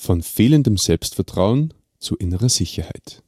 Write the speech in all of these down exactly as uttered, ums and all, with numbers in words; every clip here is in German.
Von fehlendem Selbstvertrauen zu innerer Sicherheit.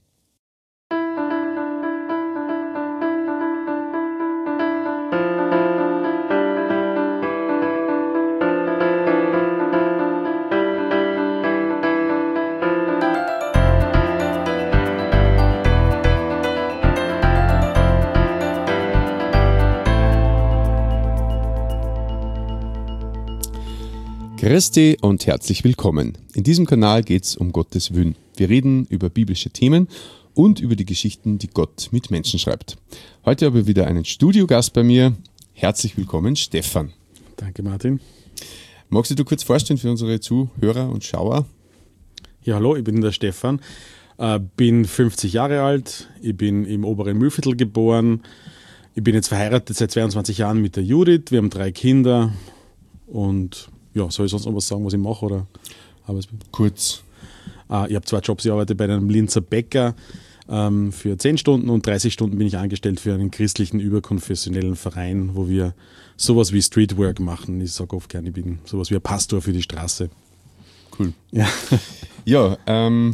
Christi und herzlich willkommen. In diesem Kanal geht es um Gottes Willen. Wir reden über biblische Themen und über die Geschichten, die Gott mit Menschen schreibt. Heute habe ich wieder einen Studiogast bei mir. Herzlich willkommen, Stefan. Danke, Martin. Magst du dir kurz vorstellen für unsere Zuhörer und Schauer? Ja, hallo, ich bin der Stefan, äh, bin fünfzig Jahre alt, ich bin im oberen Mühlviertel geboren, ich bin jetzt verheiratet seit zweiundzwanzig Jahren mit der Judith, wir haben drei Kinder und ja, soll ich sonst noch was sagen, was ich mache? Oder? Aber Kurz. Äh, ich habe zwei Jobs, ich arbeite bei einem Linzer Bäcker ähm, für zehn Stunden und dreißig Stunden bin ich angestellt für einen christlichen überkonfessionellen Verein, wo wir sowas wie Streetwork machen. Ich sage oft gerne, ich bin sowas wie ein Pastor für die Straße. Cool. Ja, ja ähm,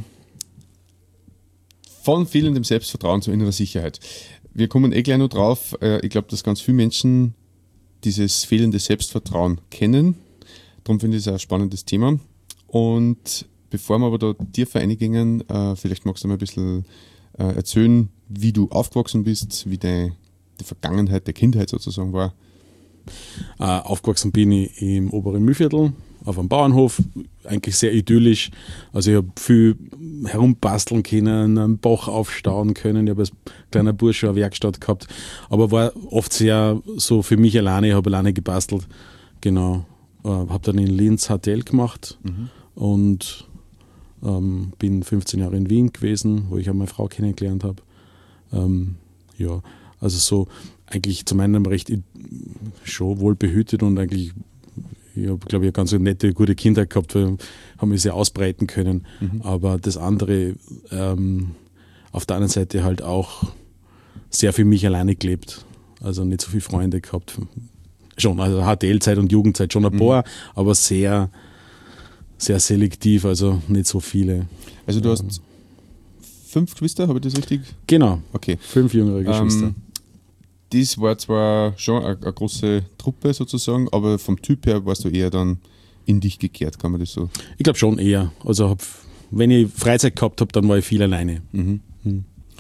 von fehlendem Selbstvertrauen zu innerer Sicherheit. Wir kommen eh gleich noch drauf. Äh, ich glaube, dass ganz viele Menschen dieses fehlende Selbstvertrauen kennen. Darum finde ich es ein spannendes Thema. Und bevor wir aber da tiefer eingehen, äh, vielleicht magst du mal ein bisschen äh, erzählen, wie du aufgewachsen bist, wie deine die Vergangenheit der Kindheit sozusagen war. Äh, aufgewachsen bin ich im oberen Mühlviertel auf einem Bauernhof, eigentlich sehr idyllisch. Also ich habe viel herumbasteln können, einen Bach aufstauen können. Ich habe als kleiner Bursche eine Werkstatt gehabt, aber war oft sehr so für mich alleine. Ich habe alleine gebastelt. Genau. Habe dann in Linz H T L gemacht mhm. und ähm, bin fünfzehn Jahre in Wien gewesen, wo ich auch meine Frau kennengelernt habe. Ähm, ja, also so eigentlich zu meinem Recht schon wohl behütet und eigentlich, ich habe glaube ich eine ganz nette, gute Kindheit gehabt, weil haben mich sehr ausbreiten können. Mhm. Aber das andere, ähm, auf der anderen Seite halt auch sehr für mich alleine gelebt. Also nicht so viele Freunde gehabt. Schon, also H T L-Zeit und Jugendzeit schon ein mhm. paar, aber sehr, sehr selektiv, also nicht so viele. Also du hast fünf Geschwister, habe ich das richtig? Genau, okay. Fünf jüngere Geschwister. Ähm, das war zwar schon eine, eine große Truppe sozusagen, aber vom Typ her warst du eher dann in dich gekehrt, kann man das so? Ich glaube schon eher. Also hab, wenn ich Freizeit gehabt habe, dann war ich viel alleine. Mhm. Mhm.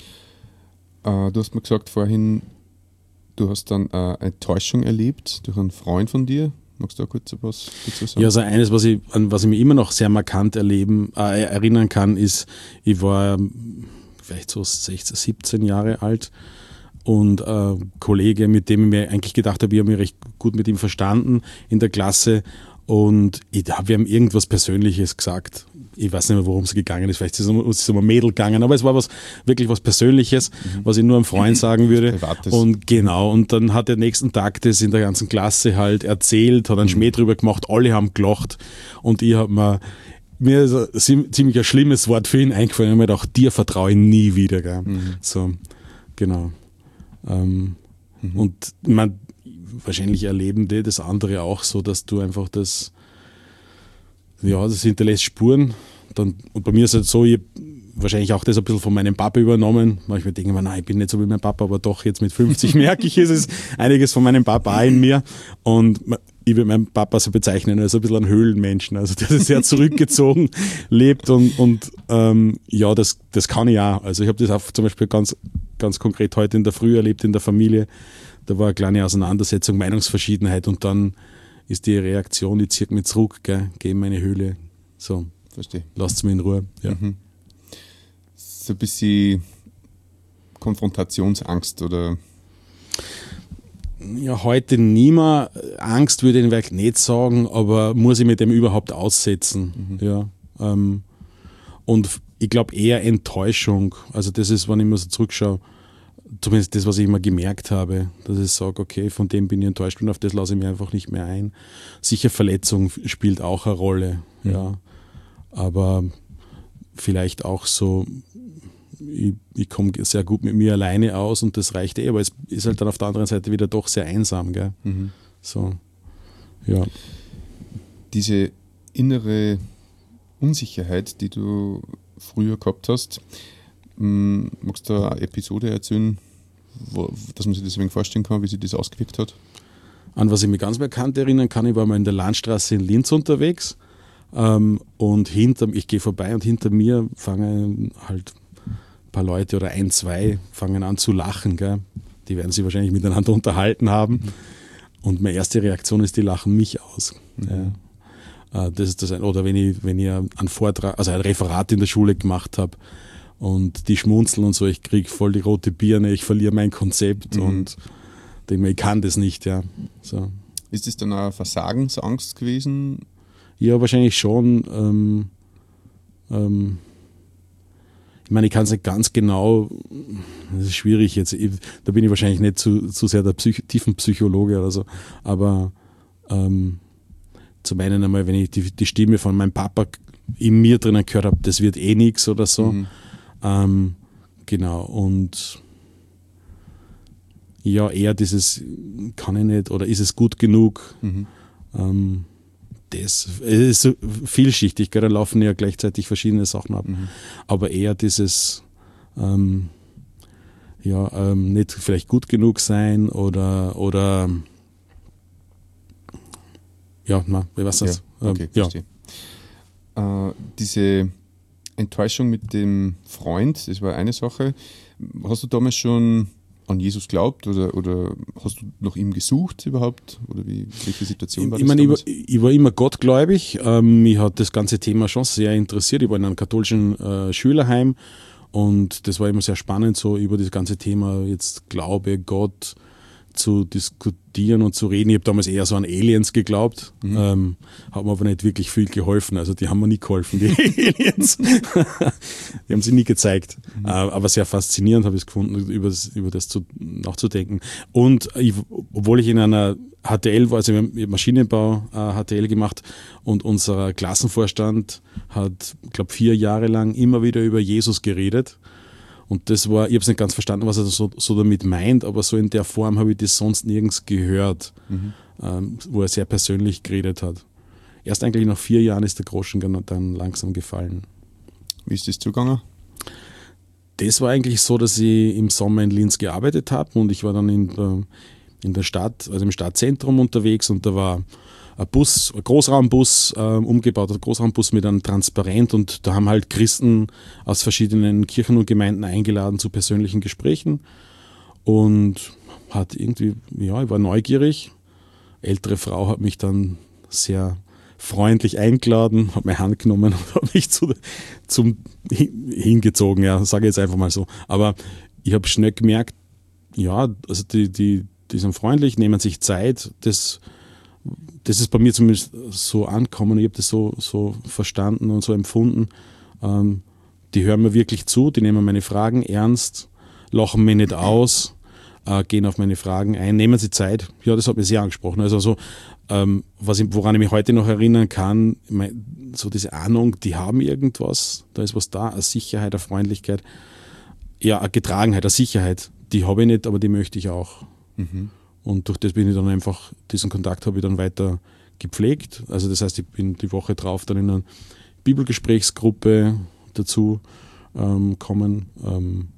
Äh, du hast mir gesagt vorhin, du hast dann äh, eine Enttäuschung erlebt durch einen Freund von dir. Magst du da kurz was dazu sagen? Ja, also eines, was ich, an was ich mich immer noch sehr markant erleben, äh, erinnern kann, ist, ich war vielleicht so sechzehn, siebzehn Jahre alt und ein äh, Kollege, mit dem ich mir eigentlich gedacht habe, ich habe mich recht gut mit ihm verstanden in der Klasse und ich, wir haben irgendwas Persönliches gesagt. Ich weiß nicht mehr, worum es gegangen ist. Vielleicht ist es um, ist es um ein Mädel gegangen, aber es war was wirklich was Persönliches, mhm. was ich nur einem Freund sagen würde. Privates. Und genau, und dann hat er nächsten Tag das in der ganzen Klasse halt erzählt, hat einen mhm. Schmäh drüber gemacht, alle haben gelacht und ich habe mir, mir ist ein ziemlich ein schlimmes Wort für ihn eingefallen. Ich habe mir gedacht, dir vertraue ich nie wieder. Gell? Mhm. So, genau. Ähm, mhm. Und ich meine, wahrscheinlich erleben die das andere auch so, dass du einfach das ja, das hinterlässt Spuren. Dann, und bei mir ist es halt so, ich habe wahrscheinlich auch das ein bisschen von meinem Papa übernommen. Manchmal denke ich mir, nein, ich bin nicht so wie mein Papa, aber doch jetzt mit fünfzig merke ich, es ist einiges von meinem Papa auch in mir. Und ich würde meinen Papa so bezeichnen als ein bisschen ein Höhlenmenschen, also der sehr zurückgezogen lebt und, und ähm, ja, das, das kann ich auch. Also ich habe das auch zum Beispiel ganz, ganz konkret heute in der Früh erlebt in der Familie. Da war eine kleine Auseinandersetzung, Meinungsverschiedenheit und dann ist die Reaktion, ich ziehe mich zurück, gell, gehe in meine Höhle. So, verstehe. Lasst es mich in Ruhe. Ja. Mhm. So ein bisschen Konfrontationsangst oder? Ja, heute nicht mehr. Angst würde ich vielleicht nicht sagen, aber muss ich mit dem überhaupt aussetzen. Mhm. Ja, ähm, und ich glaube eher Enttäuschung. Also das ist, wenn ich mir so zurückschaue, zumindest das, was ich immer gemerkt habe, dass ich sage, okay, von dem bin ich enttäuscht und auf das lasse ich mich einfach nicht mehr ein. Sicher Verletzung spielt auch eine Rolle, mhm. ja. Aber vielleicht auch so, ich, ich komme sehr gut mit mir alleine aus und das reicht eh, aber es ist halt dann auf der anderen Seite wieder doch sehr einsam, gell? Mhm. So, ja. Diese innere Unsicherheit, die du früher gehabt hast, ähm, magst du da eine Episode erzählen, wo, dass man sich das ein wenig vorstellen kann, wie sich das ausgewirkt hat? An was ich mich ganz markant erinnern kann, ich war mal in der Landstraße in Linz unterwegs ähm, und hinter, ich gehe vorbei und hinter mir fangen halt ein paar Leute oder ein, zwei fangen an zu lachen. Gell? Die werden sich wahrscheinlich miteinander unterhalten haben. Mhm. Und meine erste Reaktion ist, die lachen mich aus. Mhm. Ja. Das ist das ein, oder wenn ich, wenn ich einen Vortrag, also ein Referat in der Schule gemacht habe und die schmunzeln und so, ich kriege voll die rote Birne, ich verliere mein Konzept mhm. und denke mir, ich kann das nicht. Ja. So. Ist das dann eine Versagensangst gewesen? Ja, wahrscheinlich schon. Ähm, ähm, ich meine, ich kann es nicht ganz genau, das ist schwierig jetzt, ich, da bin ich wahrscheinlich nicht zu, zu sehr der Psych, tiefen Psychologe oder so, aber ähm, zum einen einmal, wenn ich die, die Stimme von meinem Papa in mir drinnen gehört habe, das wird eh nichts oder so. Mhm. Ähm, genau, und ja, eher dieses, kann ich nicht oder ist es gut genug? Mhm. Ähm, das es ist so vielschichtig, gell? Da laufen ja gleichzeitig verschiedene Sachen ab. Mhm. Aber eher dieses, ähm, ja, ähm, nicht vielleicht gut genug sein oder, oder ja, na, ich weiß nicht. Ja, okay, ähm, verstehe. Ja. Äh, diese Enttäuschung mit dem Freund, das war eine Sache. Hast du damals schon an Jesus glaubt oder, oder hast du nach ihm gesucht überhaupt? Oder wie, welche Situation war ich das meine, damals? Ich war, ich war immer gottgläubig. Ähm, mich hat das ganze Thema schon sehr interessiert. Ich war in einem katholischen äh, Schülerheim und das war immer sehr spannend, so über das ganze Thema jetzt Glaube, Gott zu diskutieren und zu reden. Ich habe damals eher so an Aliens geglaubt, mhm. ähm, hat mir aber nicht wirklich viel geholfen. Also die haben mir nie geholfen, die Aliens. Die haben sie nie gezeigt. Mhm. Äh, aber sehr faszinierend habe ich es gefunden, über das, über das zu, nachzudenken. Und ich, obwohl ich in einer H T L war, also wir haben Maschinenbau äh, H T L gemacht und unser Klassenvorstand hat, ich glaube, vier Jahre lang immer wieder über Jesus geredet. Und das war, ich habe es nicht ganz verstanden, was er so, so damit meint, aber so in der Form habe ich das sonst nirgends gehört, mhm. ähm, wo er sehr persönlich geredet hat. Erst eigentlich nach vier Jahren ist der Groschen dann langsam gefallen. Wie ist das zugegangen? Das war eigentlich so, dass ich im Sommer in Linz gearbeitet habe und ich war dann in der, in der Stadt, also im Stadtzentrum unterwegs und da war ein Bus, ein Großraumbus, äh, umgebaut, ein Großraumbus mit einem Transparent und da haben halt Christen aus verschiedenen Kirchen und Gemeinden eingeladen zu persönlichen Gesprächen und hat irgendwie, ja, ich war neugierig. Ältere Frau hat mich dann sehr freundlich eingeladen, hat meine Hand genommen und hat mich zu, zum hingezogen, ja, sage ich jetzt einfach mal so. Aber ich habe schnell gemerkt, ja, also die, die, die sind freundlich, nehmen sich Zeit, das Das ist bei mir zumindest so angekommen, ich habe das so, so verstanden und so empfunden. Ähm, die hören mir wirklich zu, die nehmen meine Fragen ernst, lachen mich nicht aus, äh, gehen auf meine Fragen ein, nehmen sie Zeit. Ja, das hat mich sehr angesprochen. Also so, ähm, was ich, woran ich mich heute noch erinnern kann, mein, so diese Ahnung, die haben irgendwas, da ist was da, eine Sicherheit, eine Freundlichkeit, ja, eine Getragenheit, eine Sicherheit, die habe ich nicht, aber die möchte ich auch. Mhm. Und durch das bin ich dann einfach, diesen Kontakt habe ich dann weiter gepflegt. Also das heißt, ich bin die Woche drauf dann in einer Bibelgesprächsgruppe dazu ähm, kommen. Ähm,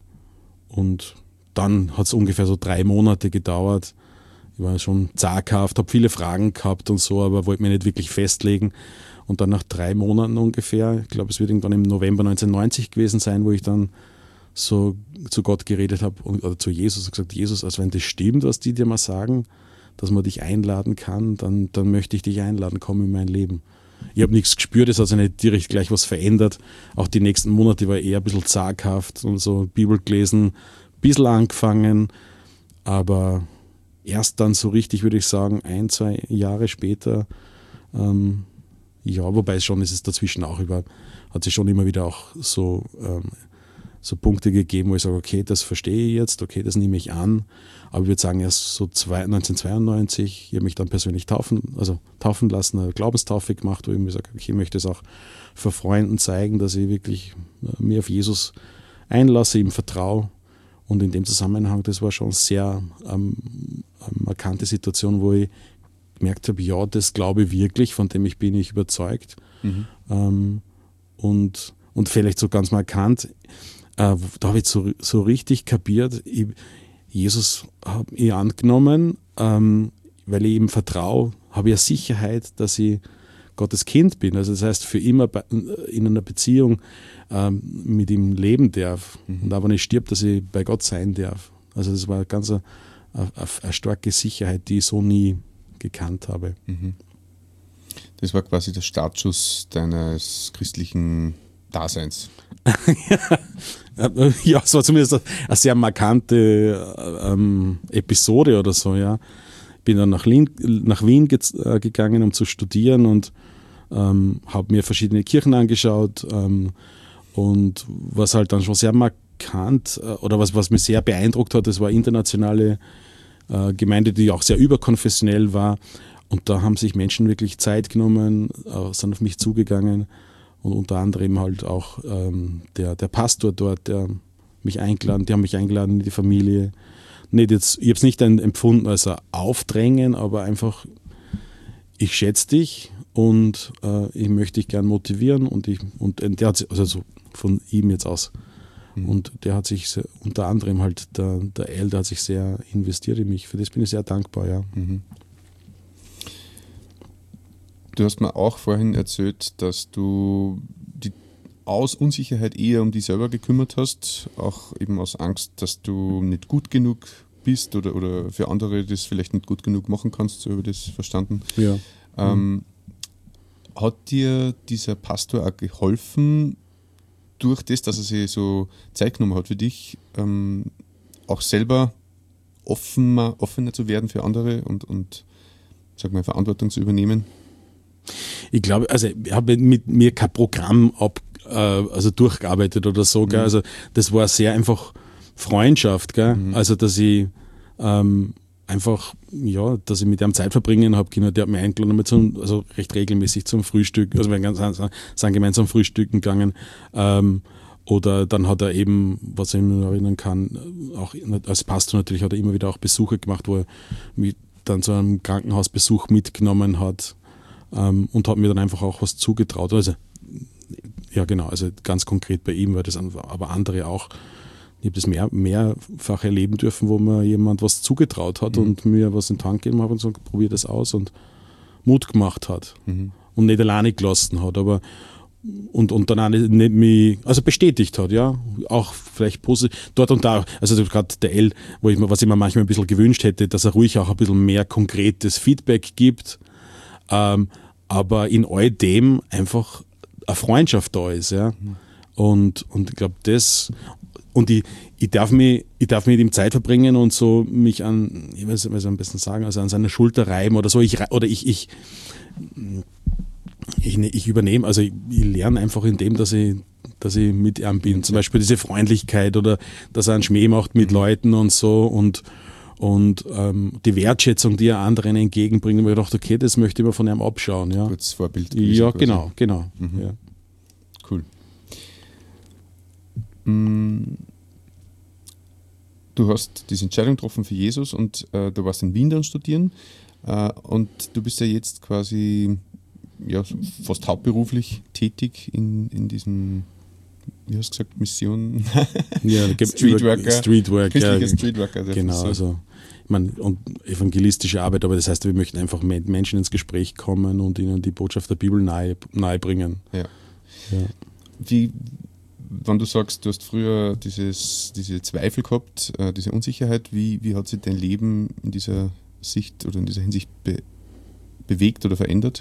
und dann hat es ungefähr so drei Monate gedauert. Ich war schon zaghaft, habe viele Fragen gehabt und so, aber wollte mich nicht wirklich festlegen. Und dann nach drei Monaten ungefähr, ich glaube, es wird irgendwann im November neunzehnhundertneunzig gewesen sein, wo ich dann so zu Gott geredet habe oder zu Jesus und gesagt, Jesus, also wenn das stimmt, was die dir mal sagen, dass man dich einladen kann, dann, dann möchte ich dich einladen, komm in mein Leben. Ich habe nichts gespürt, es hat sich nicht direkt gleich was verändert. Auch die nächsten Monate war eher ein bisschen zaghaft und so Bibel gelesen, ein bisschen angefangen, aber erst dann so richtig, würde ich sagen, ein, zwei Jahre später, ähm, ja, wobei schon ist es dazwischen auch über, hat sich schon immer wieder auch so ähm, so Punkte gegeben, wo ich sage, okay, das verstehe ich jetzt, okay, das nehme ich an. Aber ich würde sagen, erst so neunzehnhundertzweiundneunzig, ich habe mich dann persönlich taufen, also taufen lassen, eine Glaubenstaufe gemacht, wo ich mir sage, okay, ich möchte es auch für Freunden zeigen, dass ich wirklich mir auf Jesus einlasse, ihm vertraue. Und in dem Zusammenhang, das war schon sehr ähm, eine markante Situation, wo ich gemerkt habe, ja, das glaube ich wirklich, von dem ich bin ich überzeugt. Mhm. Ähm, und, und vielleicht so ganz markant, äh, da habe ich so, so richtig kapiert, ich, Jesus habe ich angenommen, ähm, weil ich ihm vertraue, habe ich eine Sicherheit, dass ich Gottes Kind bin. Also das heißt, für immer bei, in einer Beziehung ähm, mit ihm leben darf. Mhm. Und auch wenn ich stirb, dass ich bei Gott sein darf. Also das war ganz eine, eine, eine starke Sicherheit, die ich so nie gekannt habe. Mhm. Das war quasi der Startschuss deines christlichen Daseins. Ja, es war zumindest eine sehr markante ähm, Episode oder so, ja. Ich bin dann nach, Lin, nach Wien ge- äh, gegangen, um zu studieren und ähm, habe mir verschiedene Kirchen angeschaut ähm, und was halt dann schon sehr markant äh, oder was, was mich sehr beeindruckt hat, das war eine internationale äh, Gemeinde, die auch sehr überkonfessionell war. Und da haben sich Menschen wirklich Zeit genommen, äh, sind auf mich zugegangen und unter anderem halt auch ähm, der, der Pastor dort, der mich eingeladen, die haben mich eingeladen in die Familie. Nicht jetzt, ich habe es nicht empfunden als ein Aufdrängen, aber einfach, ich schätze dich und äh, ich möchte dich gern motivieren und ich und der hat sich, also so von ihm jetzt aus. Mhm. Und der hat sich sehr, unter anderem halt der, der El, der hat sich sehr investiert in mich. Für das bin ich sehr dankbar, ja. Mhm. Du hast mir auch vorhin erzählt, dass du die aus Unsicherheit eher um dich selber gekümmert hast, auch eben aus Angst, dass du nicht gut genug bist oder, oder für andere das vielleicht nicht gut genug machen kannst, so habe ich das verstanden. Ja. Ähm, mhm. Hat dir dieser Pastor auch geholfen, durch das, dass er sich so Zeit genommen hat für dich, ähm, auch selber offener, offener zu werden für andere und, und sag mal, Verantwortung zu übernehmen? Ich glaube, also ich habe mit mir kein Programm ab, äh, also durchgearbeitet oder so, gell? Mhm. Also das war sehr einfach Freundschaft, gell? Mhm. Also dass ich ähm, einfach, ja, dass ich mit ihm Zeit verbringen habe können. Der hat mich eingeladen, zum, also recht regelmäßig zum Frühstück, also wir sind gemeinsam frühstücken gegangen. Ähm, oder dann hat er eben, was ich mich erinnern kann, auch als Pastor natürlich hat er immer wieder auch Besuche gemacht, wo er mich dann zu einem Krankenhausbesuch mitgenommen hat. Um, und hat mir dann einfach auch was zugetraut. Also, ja genau, also ganz konkret bei ihm war das, aber andere auch. Ich habe das mehr, mehrfach erleben dürfen, wo mir jemand was zugetraut hat mhm. und mir was in die Hand gegeben hat und so, probier das aus und Mut gemacht hat mhm. und nicht alleine gelassen hat, aber und, und dann auch nicht, nicht mich, also bestätigt hat, ja, auch vielleicht positiv, dort und da, also gerade der El, wo ich mir, was ich mir manchmal ein bisschen gewünscht hätte, dass er ruhig auch ein bisschen mehr konkretes Feedback gibt. Ähm, aber in all dem einfach eine Freundschaft da ist, ja. Mhm. Und, und ich glaube, das, und ich, ich darf mich, ich darf mit ihm Zeit verbringen und so mich an, ich weiß nicht, am besten sagen, also an seiner Schulter reiben oder so, ich, oder ich, ich, ich, ich übernehme, also ich, ich lerne einfach in dem, dass ich, dass ich mit ihm bin. Zum Beispiel diese Freundlichkeit oder dass er einen Schmäh macht mit mhm. Leuten und so und Und ähm, die Wertschätzung, die er anderen entgegenbringt, habe ich gedacht, okay, das möchte ich mir von ihm abschauen. Ja. Kurzes Vorbild. Ja, quasi. genau, genau. Mhm. Ja. Cool. Du hast diese Entscheidung getroffen für Jesus und äh, du warst in Wien dann studieren äh, und du bist ja jetzt quasi ja, fast hauptberuflich tätig in, in diesem, wie hast du gesagt, Mission? Ja, Streetworker. Streetwork, christlicher ja, Streetworker. Genau, so. also ich meine, und evangelistische Arbeit, aber das heißt, wir möchten einfach mit Menschen ins Gespräch kommen und ihnen die Botschaft der Bibel nahe, nahe bringen. Ja. Ja. Wie, wenn du sagst, du hast früher dieses, diese Zweifel gehabt, äh, diese Unsicherheit, wie, wie hat sich dein Leben in dieser Sicht oder in dieser Hinsicht be, bewegt oder verändert?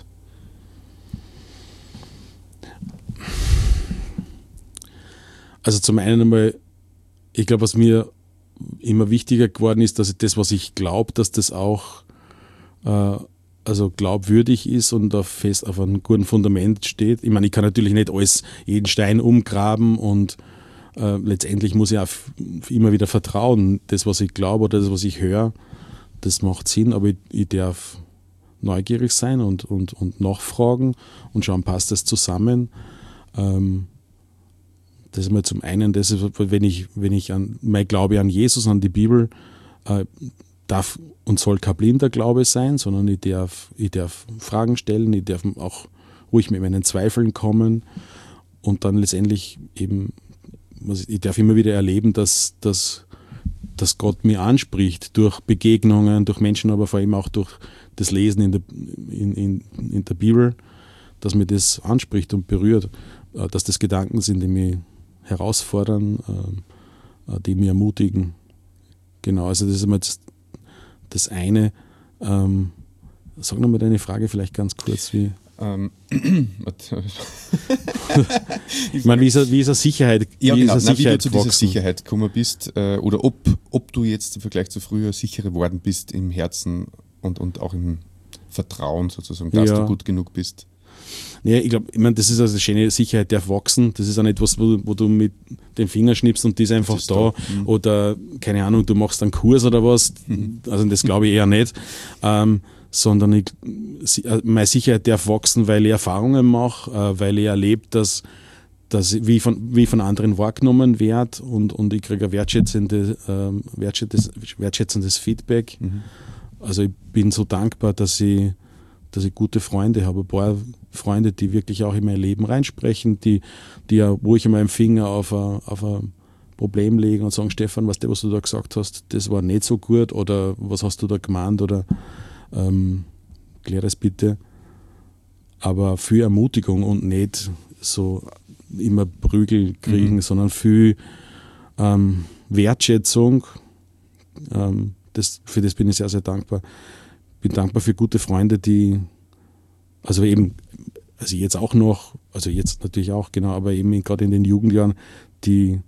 Also zum einen einmal, ich glaube, was mir immer wichtiger geworden ist, dass ich das, was ich glaube, dass das auch äh, also glaubwürdig ist und auf fest auf einem guten Fundament steht. Ich meine, ich kann natürlich nicht alles, jeden Stein umgraben und äh, letztendlich muss ich auch immer wieder vertrauen. Das, was ich glaube oder das, was ich höre, das macht Sinn, aber ich, ich darf neugierig sein und, und, und nachfragen und schauen, passt das zusammen. Ähm, Das ist mal zum einen, das ist, wenn ich, wenn ich an mein Glaube an Jesus, an die Bibel, äh, darf und soll kein blinder Glaube sein, sondern ich darf, ich darf Fragen stellen, ich darf auch ruhig mit meinen Zweifeln kommen und dann letztendlich eben, ich darf immer wieder erleben, dass, dass, dass Gott mir anspricht durch Begegnungen, durch Menschen, aber vor allem auch durch das Lesen in der, in, in, in der Bibel, dass mir das anspricht und berührt, dass das Gedanken sind, die mich herausfordern, die mich ermutigen. Genau, also das ist immer das, das eine. Ähm, sag nochmal deine Frage vielleicht ganz kurz. Wie ähm, ich meine, wie ist, wie ist eine Sicherheit? Ja, wie, genau. ist eine Nein, wie du zu dieser gewachsen? Sicherheit gekommen bist äh, oder ob, ob du jetzt im Vergleich zu früher sicherer geworden bist im Herzen und, und auch im Vertrauen sozusagen, dass Ja. du gut genug bist. Ja, ich glaube, ich mein, das ist also eine schöne Sicherheit, darf wachsen. Das ist auch nicht etwas, wo, wo du mit dem Finger schnippst und die ist einfach ist da. da. Mhm. Oder, keine Ahnung, du machst einen Kurs oder was. Mhm. Also das glaube ich eher nicht. Ähm, sondern ich, meine Sicherheit darf wachsen, weil ich Erfahrungen mache, äh, weil ich erlebe, dass, dass ich, wie, ich von, wie ich von anderen wahrgenommen werde und, und ich kriege ein wertschätzende, ähm, wertschätzendes, wertschätzendes Feedback. Mhm. Also ich bin so dankbar, dass ich, dass ich gute Freunde habe, ein paar Freunde, die wirklich auch in mein Leben reinsprechen, die, die ja, wo ich immer einen Finger auf ein, auf ein Problem legen und sagen, Stefan, was, was du da gesagt hast, das war nicht so gut oder was hast du da gemeint oder ähm, klär das bitte. Aber viel Ermutigung und nicht so immer Prügel kriegen, Mhm. sondern viel ähm, Wertschätzung. Ähm, das, für das bin ich sehr, sehr dankbar. Bin dankbar für gute Freunde, die, also eben, also jetzt auch noch, also jetzt natürlich auch, genau, aber eben gerade in den Jugendjahren, die,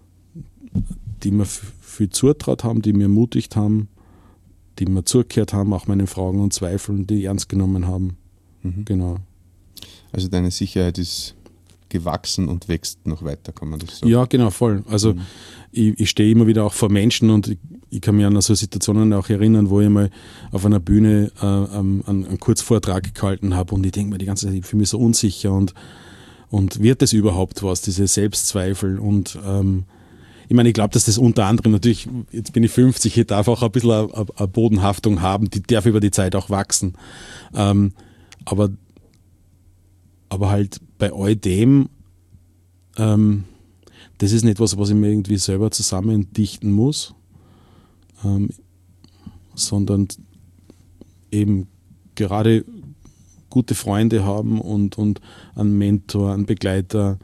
die mir f- viel zutraut haben, die mir ermutigt haben, die mir zugehört haben, auch meine Fragen und Zweifeln, die ernst genommen haben. Mhm. Genau. Also deine Sicherheit ist gewachsen und wächst noch weiter, kann man das sagen? Ja, genau, voll. Also Mhm. ich, ich stehe immer wieder auch vor Menschen und ich, ich kann mich an so Situationen auch erinnern, wo ich mal auf einer Bühne äh, einen, einen Kurzvortrag gehalten habe und ich denke mir die ganze Zeit, ich fühle mich so unsicher und, und wird das überhaupt was, diese Selbstzweifel und ähm, ich meine, ich glaube, dass das unter anderem natürlich, jetzt bin ich fünfzig, ich darf auch ein bisschen eine, eine Bodenhaftung haben, die darf über die Zeit auch wachsen. Ähm, aber, aber halt bei all dem, ähm, das ist nicht was, was ich mir irgendwie selber zusammendichten muss, ähm, sondern eben gerade gute Freunde haben und, und einen Mentor, einen Begleiter,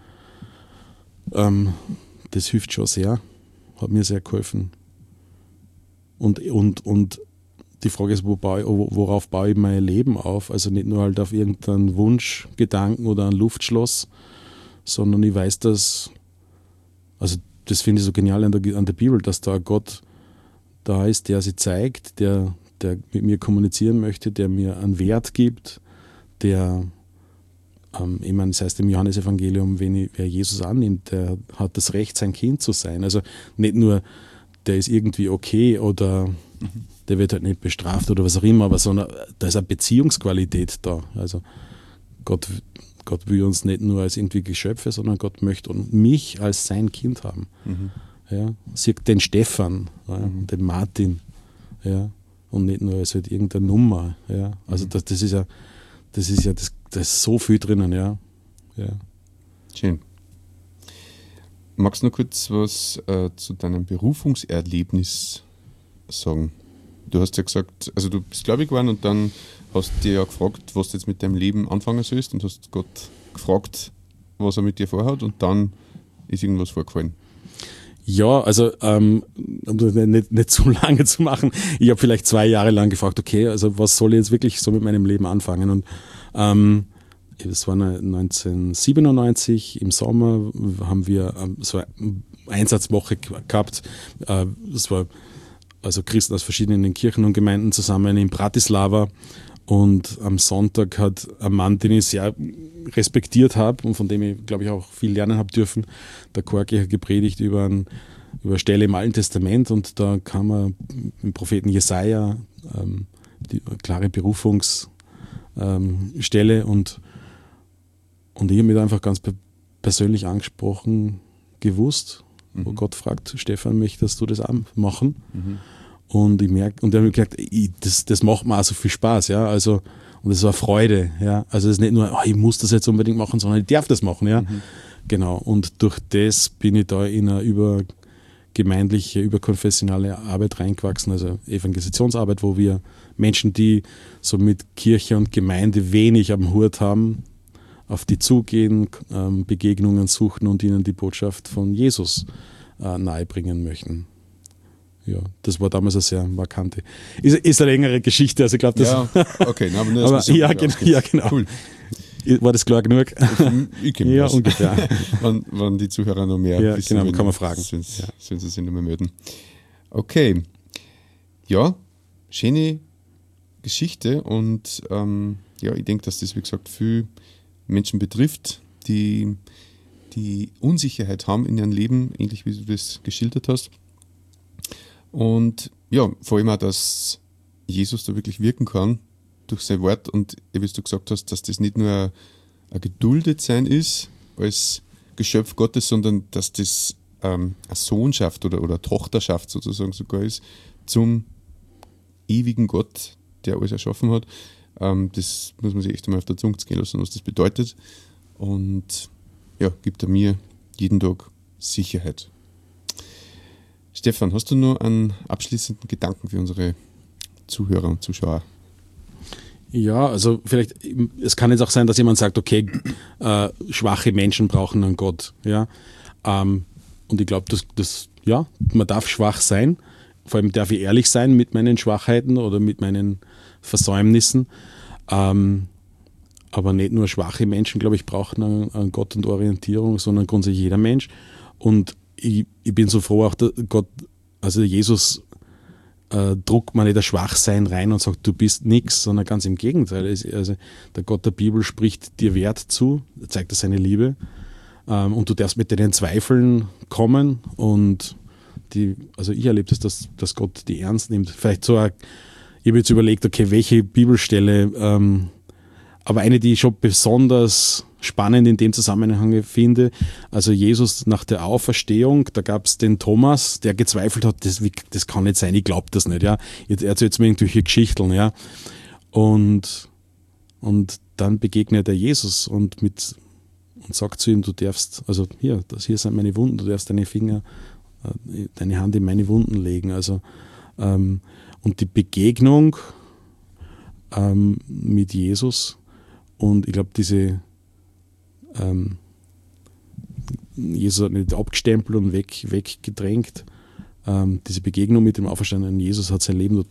ähm, das hilft schon sehr, hat mir sehr geholfen. Und, und, und die Frage ist, wo baue ich, worauf baue ich mein Leben auf? Also nicht nur halt auf irgendeinen Wunschgedanken oder ein Luftschloss, sondern ich weiß, dass, also das finde ich so genial an der, an der Bibel, dass da ein Gott da ist, der sich zeigt, der, der mit mir kommunizieren möchte, der mir einen Wert gibt, der, ähm, ich meine, das heißt im Johannesevangelium, wenn ich, wer Jesus annimmt, der hat das Recht, sein Kind zu sein. Also nicht nur, der ist irgendwie okay oder mhm. der wird halt nicht bestraft oder was auch immer, aber sondern da ist eine Beziehungsqualität da. Also Gott, Gott will uns nicht nur als irgendwie Geschöpfe, sondern Gott möchte mich als sein Kind haben. Mhm. Ja, sieht den Stefan, ja, mhm. den Martin, ja, und nicht nur als halt irgendeine Nummer. Ja. Also das, das ist ja, das ist ja, das, da ist so viel drinnen, ja. ja. Schön. Magst du noch kurz was äh, zu deinem Berufungserlebnis sagen? Du hast ja gesagt, also du bist gläubig geworden und dann hast du dir ja gefragt, was du jetzt mit deinem Leben anfangen sollst und hast Gott gefragt, was er mit dir vorhat und dann ist irgendwas vorgefallen. Ja, also ähm, um das nicht, nicht zu lange zu machen, ich habe vielleicht zwei Jahre lang gefragt, okay, also was soll ich jetzt wirklich so mit meinem Leben anfangen? Und ähm, das war neunzehnhundertsiebenundneunzig, im Sommer haben wir ähm, so eine Einsatzwoche gehabt. Äh, das war also Christen aus verschiedenen Kirchen und Gemeinden zusammen in Bratislava. Und am Sonntag hat ein Mann, den ich sehr respektiert habe und von dem ich, glaube ich, auch viel lernen habe dürfen, der Korki hat gepredigt über, ein, über eine Stelle im Alten Testament und da kam er im Propheten Jesaja, ähm, die klare Berufungsstelle ähm, und, und ich habe mich da einfach ganz persönlich angesprochen gewusst, mhm. wo Gott fragt, Stefan, möchtest du das auch machen? Mhm. Und ich merke, und dann habe ich gesagt, ich, das, das macht mir auch so viel Spaß, ja, also, und das war Freude, ja, also es ist nicht nur, oh, ich muss das jetzt unbedingt machen, sondern ich darf das machen, ja, mhm. Genau, und durch das bin ich da in eine übergemeindliche, überkonfessionale Arbeit reingewachsen, also Evangelisationsarbeit, wo wir Menschen, die so mit Kirche und Gemeinde wenig am Hut haben, auf die zugehen, ähm, Begegnungen suchen und ihnen die Botschaft von Jesus äh, nahebringen möchten. Ja, das war damals eine sehr markante. Ist, ist eine längere Geschichte, also ich glaube, das. Ja, okay, aber nur aber, ja, genau, ja, genau. Cool. War das klar genug? Ich kenne ja, das. ungefähr. wenn, wenn die Zuhörer noch mehr ja, wissen, genau, wenn, kann man fragen. Sollen sie, ja. sollen sie sich nochmal melden. Okay. Ja, schöne Geschichte und ähm, ja, ich denke, dass das, wie gesagt, viele Menschen betrifft, die die Unsicherheit haben in ihrem Leben, ähnlich wie du das geschildert hast. Und ja, vor allem auch, dass Jesus da wirklich wirken kann durch sein Wort und wie du gesagt hast, dass das nicht nur ein Geduldetsein ist als Geschöpf Gottes, sondern dass das ähm, eine Sohnschaft oder, oder Tochterschaft sozusagen sogar ist zum ewigen Gott, der alles erschaffen hat. Ähm, das muss man sich echt einmal auf der Zunge gehen lassen, was das bedeutet. Und ja, gibt er mir jeden Tag Sicherheit. Stefan, hast du noch einen abschließenden Gedanken für unsere Zuhörer und Zuschauer? Ja, also vielleicht, es kann jetzt auch sein, dass jemand sagt, okay, äh, schwache Menschen brauchen einen Gott. Ja? Ähm, und ich glaube, das, das, ja, man darf schwach sein. Vor allem darf ich ehrlich sein mit meinen Schwachheiten oder mit meinen Versäumnissen. Ähm, aber nicht nur schwache Menschen, glaube ich, brauchen einen, einen Gott und Orientierung, sondern grundsätzlich jeder Mensch. Und ich, ich bin so froh, auch der Gott, also Jesus äh, druckt man nicht das Schwachsein rein und sagt, du bist nichts, sondern ganz im Gegenteil. Also der Gott der Bibel spricht dir Wert zu, zeigt dir seine Liebe ähm, und du darfst mit deinen Zweifeln kommen und die, also ich erlebe das, dass, dass Gott die ernst nimmt. Vielleicht so, ein, ich habe jetzt überlegt, okay, welche Bibelstelle, ähm, aber eine, die ich schon besonders spannend in dem Zusammenhang finde, also Jesus nach der Auferstehung, da gab es den Thomas, der gezweifelt hat, das, das kann nicht sein, ich glaube das nicht, ja. Jetzt erzählt mir irgendwelche Geschichten, ja. Und, und dann begegnet er Jesus und mit und sagt zu ihm, du darfst, also hier, das hier sind meine Wunden, du darfst deine Finger, deine Hand in meine Wunden legen. Also ähm, und die Begegnung ähm, mit Jesus und ich glaube, diese ähm, Jesus hat nicht abgestempelt und weg, weggedrängt. Ähm, diese Begegnung mit dem auferstandenen Jesus hat sein Leben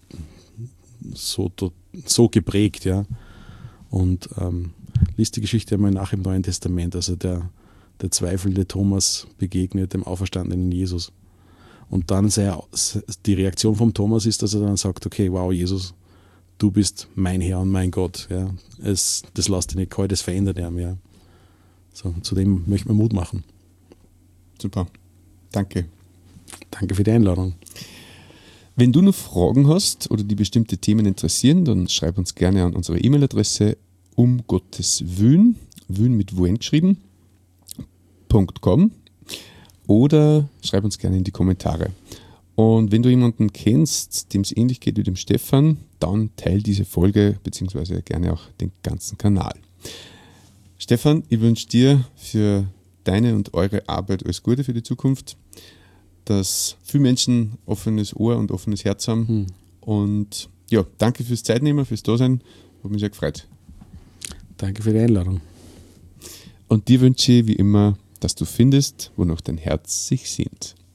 so, so geprägt, ja. Und ähm, liest die Geschichte einmal nach im Neuen Testament. Also der, der zweifelnde Thomas begegnet dem auferstandenen Jesus. Und dann sehr, die Reaktion vom Thomas ist, dass er dann sagt, okay, wow, Jesus, du bist mein Herr und mein Gott. Ja. Es, das lässt dich nicht kalt, das verändert er mehr. So, zu dem möchte man Mut machen. Super, danke. Danke für die Einladung. Wenn du noch Fragen hast oder die bestimmte Themen interessieren, dann schreib uns gerne an unsere E-Mail-Adresse um Gottes Willen, Willen mit Wuen geschrieben, .com oder schreib uns gerne in die Kommentare. Und wenn du jemanden kennst, dem es ähnlich geht wie dem Stefan, dann teil diese Folge beziehungsweise gerne auch den ganzen Kanal. Stefan, ich wünsche dir für deine und eure Arbeit alles Gute für die Zukunft, dass viele Menschen offenes Ohr und offenes Herz haben. Hm. Und ja, danke fürs Zeitnehmen, fürs Dasein. Hat mich sehr gefreut. Danke für die Einladung. Und dir wünsche ich wie immer, dass du findest, wonach dein Herz sich sehnt.